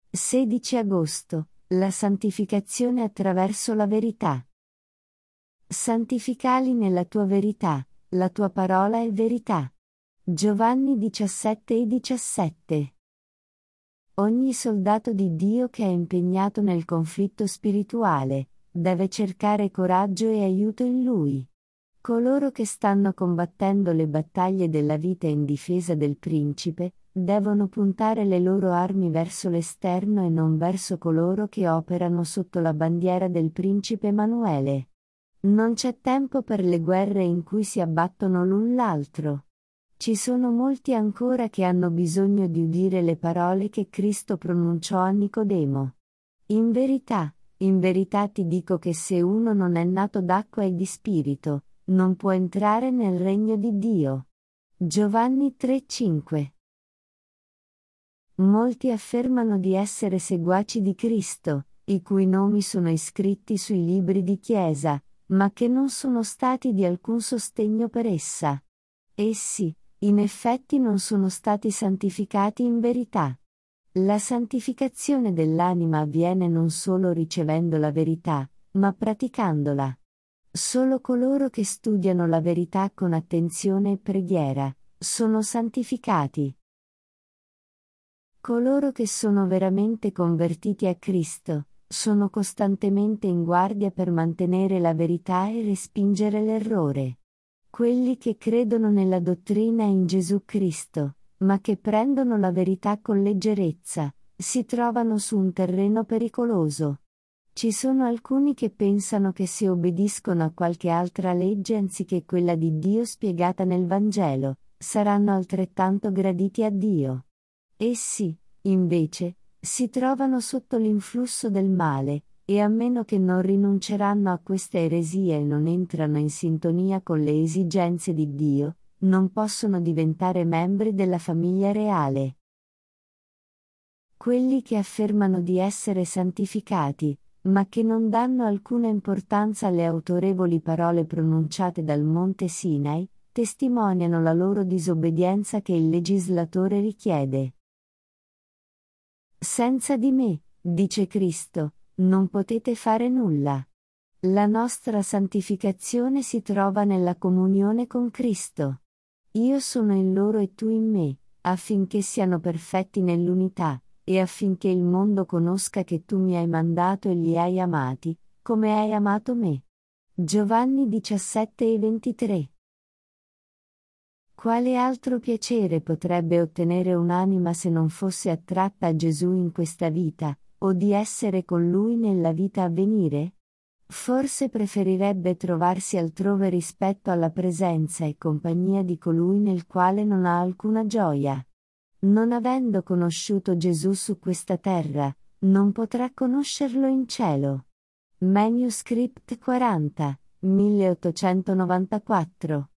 16 agosto. La santificazione attraverso la verità. Santificali nella tua verità, la tua parola è verità. Giovanni 17:17. Ogni soldato di Dio che è impegnato nel conflitto spirituale, deve cercare coraggio e aiuto in Lui. Coloro che stanno combattendo le battaglie della vita in difesa del principe, devono puntare le loro armi verso l'esterno e non verso coloro che operano sotto la bandiera del principe Emanuele. Non c'è tempo per le guerre in cui si abbattono l'un l'altro. Ci sono molti ancora che hanno bisogno di udire le parole che Cristo pronunciò a Nicodemo. In verità ti dico che se uno non è nato d'acqua e di spirito, non può entrare nel regno di Dio. Giovanni 3:5. Molti affermano di essere seguaci di Cristo, i cui nomi sono iscritti sui libri di chiesa, ma che non sono stati di alcun sostegno per essa. Essi, in effetti, non sono stati santificati in verità. La santificazione dell'anima avviene non solo ricevendo la verità, ma praticandola. Solo coloro che studiano la verità con attenzione e preghiera sono santificati. Coloro che sono veramente convertiti a Cristo sono costantemente in guardia per mantenere la verità e respingere l'errore. Quelli che credono nella dottrina in Gesù Cristo, ma che prendono la verità con leggerezza, si trovano su un terreno pericoloso. Ci sono alcuni che pensano che se obbediscono a qualche altra legge anziché quella di Dio spiegata nel Vangelo, saranno altrettanto graditi a Dio. Essi, invece, si trovano sotto l'influsso del male, e a meno che non rinunceranno a queste eresie e non entrano in sintonia con le esigenze di Dio, non possono diventare membri della famiglia reale. Quelli che affermano di essere santificati, ma che non danno alcuna importanza alle autorevoli parole pronunciate dal Monte Sinai, testimoniano la loro disobbedienza che il legislatore richiede. Senza di me, dice Cristo, non potete fare nulla. La nostra santificazione si trova nella comunione con Cristo. Io sono in loro e tu in me, affinché siano perfetti nell'unità, e affinché il mondo conosca che tu mi hai mandato e li hai amati, come hai amato me. Giovanni 17:23. Quale altro piacere potrebbe ottenere un'anima se non fosse attratta a Gesù in questa vita, o di essere con Lui nella vita a venire? Forse preferirebbe trovarsi altrove rispetto alla presenza e compagnia di colui nel quale non ha alcuna gioia. Non avendo conosciuto Gesù su questa terra, non potrà conoscerlo in cielo. Manuscript 40, 1894